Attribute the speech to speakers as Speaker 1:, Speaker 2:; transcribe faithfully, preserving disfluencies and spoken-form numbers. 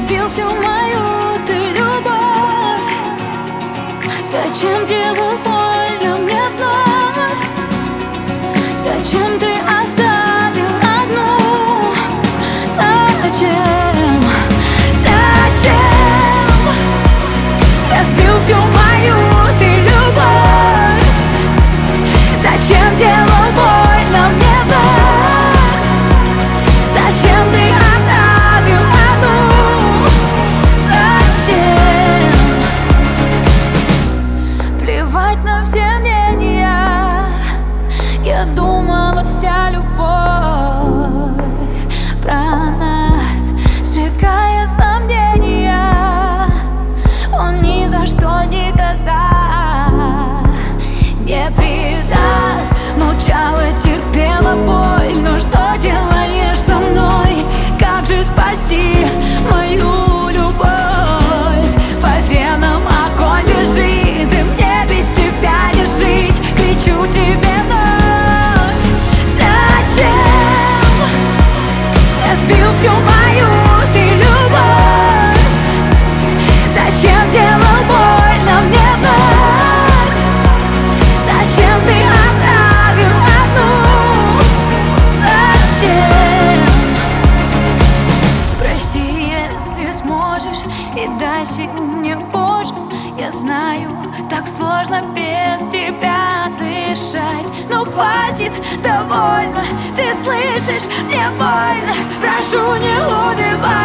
Speaker 1: разбил всю мою ты любовь. Зачем делал больно мне вновь? Зачем ты оставил одну? Зачем? Зачем разбил всю мою ты любовь? Зачем делал больно мне вновь? Зачем ты оставил одну? Зачем? Плевать на все мнения. Я думала, вся любовь про нас, сжигая сомнения. Он ни за что никогда не предаст. Молчала, терпела боль. Но что делаешь со мной? Как же спасти мою любовь? По венам огонь бежит, и мне без тебя не жить. Кричу тебе вновь. Зачем разбил всю мою ты любовь? Зачем делал больно мне вновь? Зачем ты оставил одну? Зачем? Прости, если сможешь, и дай сил мне, Боже. Я знаю, так сложно без тебя дышать. Ну хватит, довольно, ты слышишь, мне больно. Прошу, не убивай.